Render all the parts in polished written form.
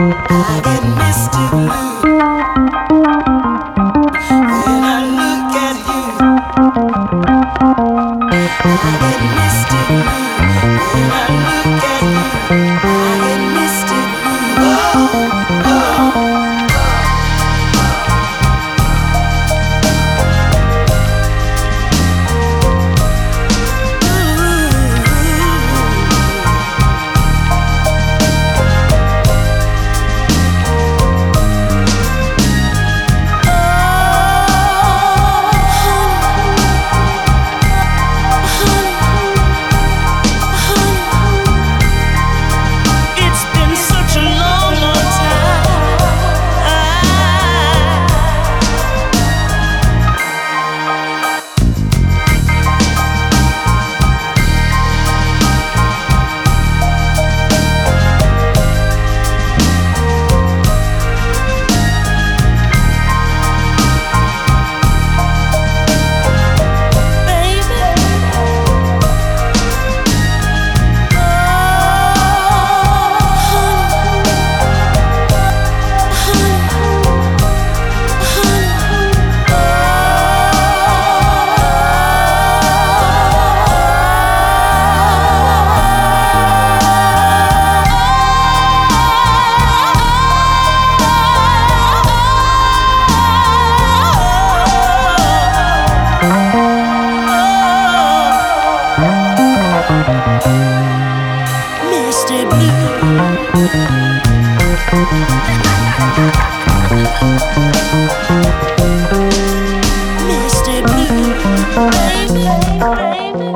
I get misty blue when I look at you. I get misty blue when I look at you. I get misty blue. Oh, oh. Misty blue, baby.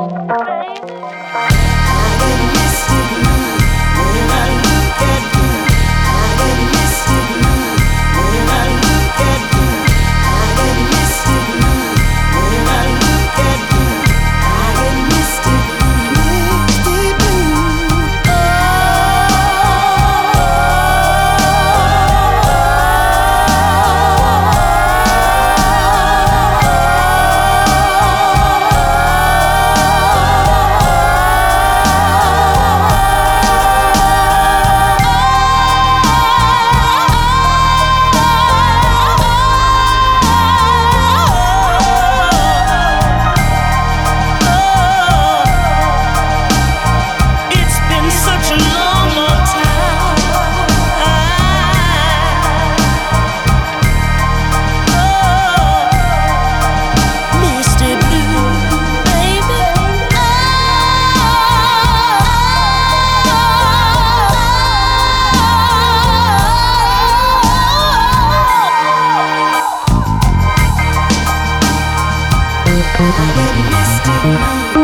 I get misty blue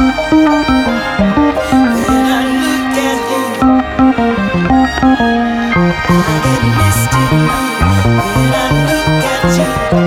when I look at you. I get misty blue when I look at you.